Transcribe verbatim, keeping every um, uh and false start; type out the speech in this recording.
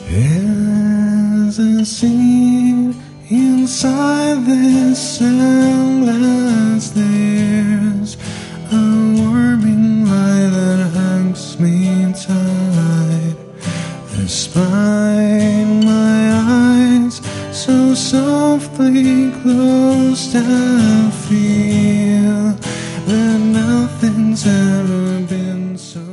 As I see inside this sunglass, there's a warming light that hugs me tight. Despite my eyes so softly closed, I feel that nothing's ever been so